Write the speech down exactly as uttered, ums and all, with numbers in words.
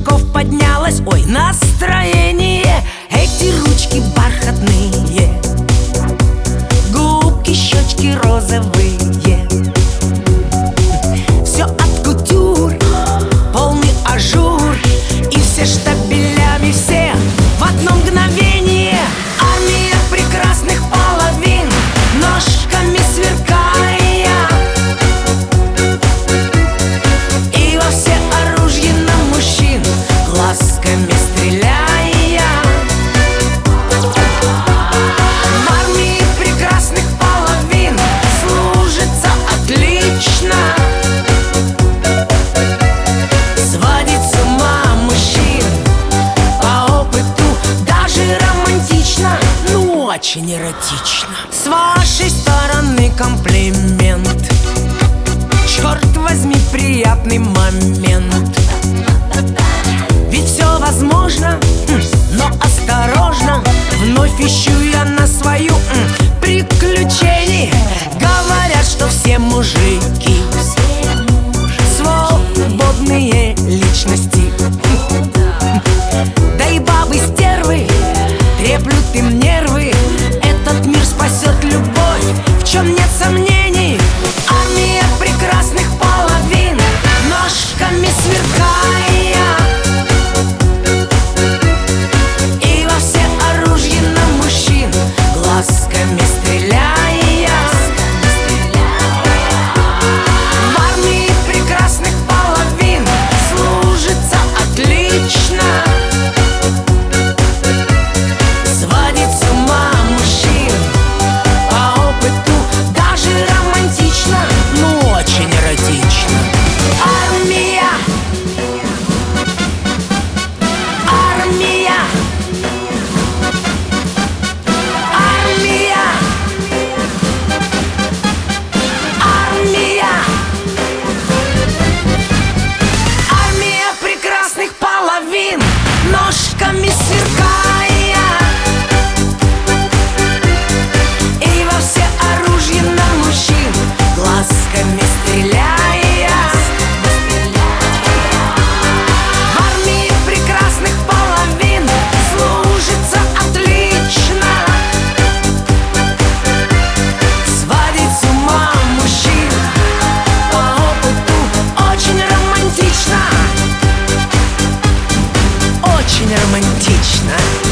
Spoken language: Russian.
мужиков поднялось, ой, настроение. Эти ручки бархатные, губки, щечки розовые. Все от кутюр, полный ажур, и все штабелями, все в одно мгновение. Армия прекрасных половин, ножками сверкая, и во все оружие на мужчин глазками стреляя. В армии прекрасных половин служится отлично. Сводит с ума мужчин по опыту даже романтично, ну очень эротично. С вашей стороны комплимент, черт возьми, приятный момент. Ведь все возможно, но осторожно, вновь ищу я на свою приключений. Говорят, что все мужики свободные личности, да и бабы стервы треплют им нервы. Этот мир спасет любовь, в чем нет сомнений. Армия прекрасных половин, ножками сверкая, и во все оружие на мужчин глазками стреляя. В армии прекрасных половин служится отлично. Сводит с ума мужчин по опыту даже романтично, ну очень эротично. Армия, армия, армия, армия, армия прекрасных половин, ножками сверкая, и во все оружие на мужчин глазками стреляя. В армии прекрасных половин служится отлично. Сводит с ума мужчин по опыту очень романтично, очень романтично.